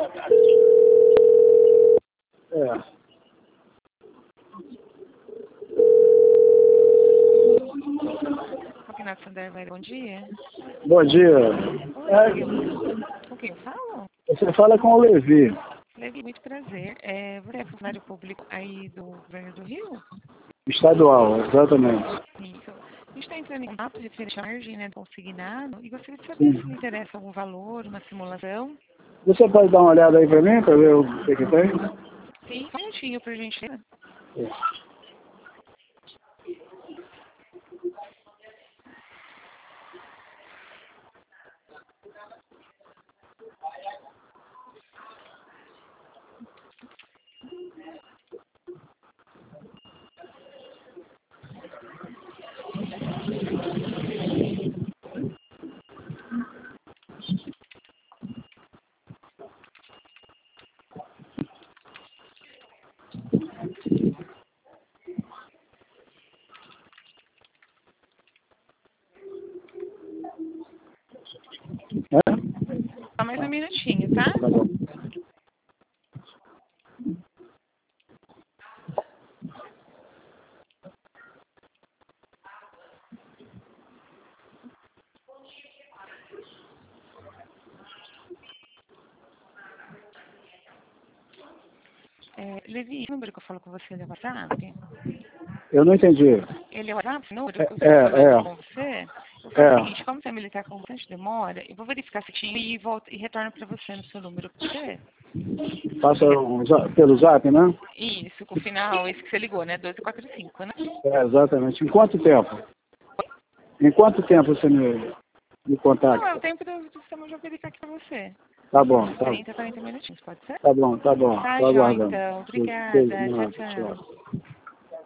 É. Campeonato Santander, bom dia. Bom dia. Oi, com quem eu falo? Você fala com o Levi. Levi, muito prazer. Você é funcionário público aí do Governo do Rio? Estadual, exatamente. Isso. A gente está entrando em contato referente à margem, né, do consignado e gostaria de saber Sim. se lhe interessa algum valor, uma simulação. Você pode dar uma olhada aí para mim, para ver o que tem? Sim, só um minutinho para a gente. Só mais um minutinho, tá? Tá bom. Levi, o número que eu falo com você é o WhatsApp? Eu não entendi. Ele é o WhatsApp, o número que eu estou falando com você? Eu falo o seguinte, como você é militar com bastante demora, eu vou verificar certinho e volto e retorno para você no seu número, pode ser? Passa pelo zap, né? Isso, com o final, esse que você ligou, né? 1245, né? É, exatamente. Em quanto tempo? Em quanto tempo você me Não, contacta? é o tempo do sistema de eu verificar aqui para você. Tá bom, tá, 30, 40 minutinhos, pode ser? tá bom, tá bom. Tá, Tô joia, aguardando. então. Beijo, Obrigada. Tchau, tchau. tchau.